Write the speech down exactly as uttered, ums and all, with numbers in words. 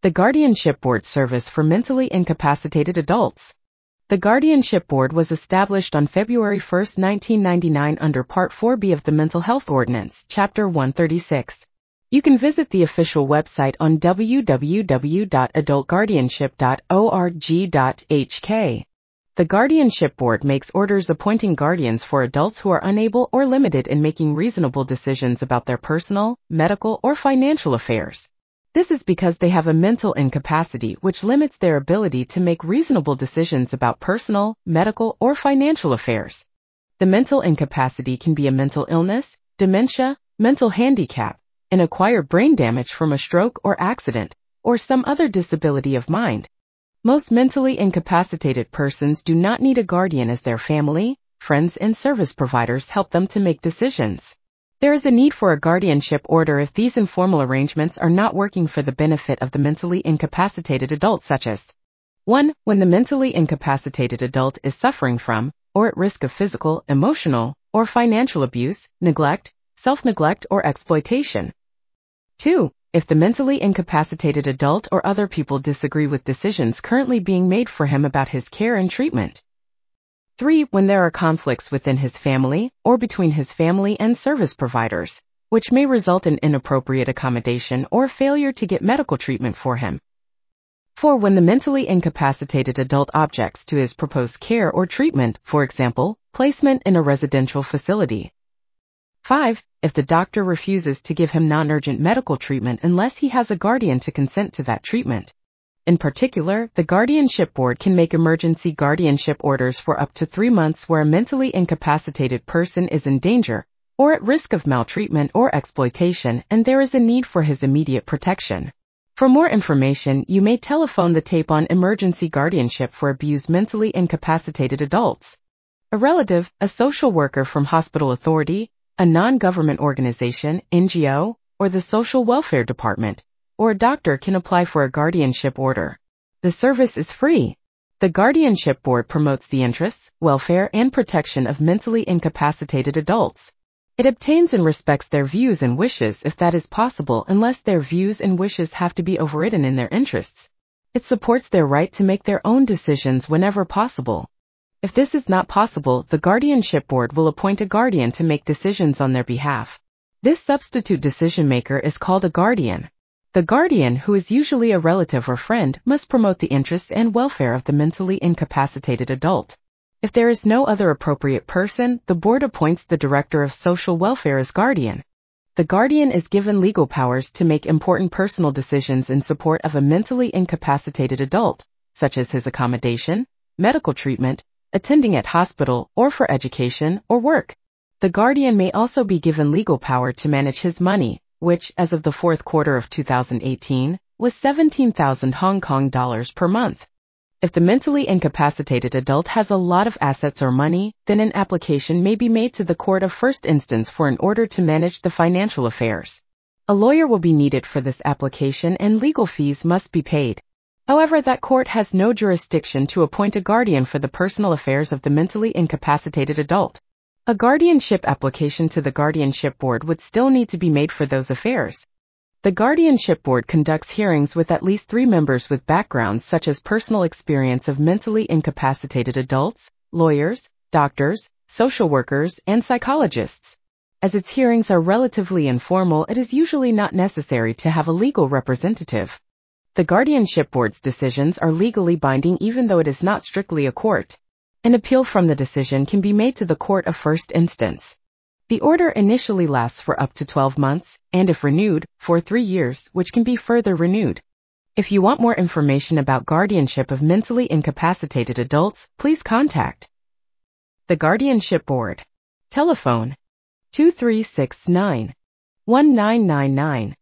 The Guardianship Board Service for Mentally Incapacitated Adults. The Guardianship Board was established on February first, nineteen ninety-nine under Part four B of the Mental Health Ordinance, Chapter one thirty-six. You can visit the official website on w w w dot adult guardianship dot org dot h k. The Guardianship Board makes orders appointing guardians for adults who are unable or limited in making reasonable decisions about their personal, medical, or financial affairs. This is because they have a mental incapacity which limits their ability to make reasonable decisions about personal, medical, or financial affairs. The mental incapacity can be a mental illness, dementia, mental handicap, an acquired brain damage from a stroke or accident, or some other disability of mind. Most mentally incapacitated persons do not need a guardian as their family, friends, and service providers help them to make decisions. There is a need for a guardianship order if these informal arrangements are not working for the benefit of the mentally incapacitated adult, such as one. When the mentally incapacitated adult is suffering from, or at risk of physical, emotional, or financial abuse, neglect, self-neglect, or exploitation. two. If the mentally incapacitated adult or other people disagree with decisions currently being made for him about his care and treatment. three. When there are conflicts within his family, or between his family and service providers, which may result in inappropriate accommodation or failure to get medical treatment for him. four. When the mentally incapacitated adult objects to his proposed care or treatment, for example, placement in a residential facility. five. If the doctor refuses to give him non-urgent medical treatment unless he has a guardian to consent to that treatment. In particular, the Guardianship Board can make emergency guardianship orders for up to three months where a mentally incapacitated person is in danger, or at risk of maltreatment or exploitation, and there is a need for his immediate protection. For more information, you may telephone the tape on emergency guardianship for abused mentally incapacitated adults. A relative, a social worker from hospital authority, a non-government organization, N G O, or the Social Welfare Department, or a doctor can apply for a guardianship order. The service is free. The Guardianship Board promotes the interests, welfare, and protection of mentally incapacitated adults. It obtains and respects their views and wishes if that is possible, unless their views and wishes have to be overridden in their interests. It supports their right to make their own decisions whenever possible. If this is not possible, the Guardianship Board will appoint a guardian to make decisions on their behalf. This substitute decision maker is called a guardian. The guardian, who is usually a relative or friend, must promote the interests and welfare of the mentally incapacitated adult. If there is no other appropriate person, the board appoints the director of social welfare as guardian. The guardian is given legal powers to make important personal decisions in support of a mentally incapacitated adult, such as his accommodation, medical treatment, attending at hospital, or for education or work. The guardian may also be given legal power to manage his money, which, as of the fourth quarter of two thousand eighteen, was seventeen thousand Hong Kong dollars per month. If the mentally incapacitated adult has a lot of assets or money, then an application may be made to the court of first instance for an order to manage the financial affairs. A lawyer will be needed for this application and legal fees must be paid. However, that court has no jurisdiction to appoint a guardian for the personal affairs of the mentally incapacitated adult. A guardianship application to the Guardianship Board would still need to be made for those affairs. The Guardianship Board conducts hearings with at least three members with backgrounds such as personal experience of mentally incapacitated adults, lawyers, doctors, social workers, and psychologists. As its hearings are relatively informal, it is usually not necessary to have a legal representative. The Guardianship Board's decisions are legally binding even though it is not strictly a court. An appeal from the decision can be made to the court of first instance. The order initially lasts for up to twelve months, and if renewed, for three years, which can be further renewed. If you want more information about guardianship of mentally incapacitated adults, please contact the Guardianship Board. Telephone two three six nine, one nine nine nine.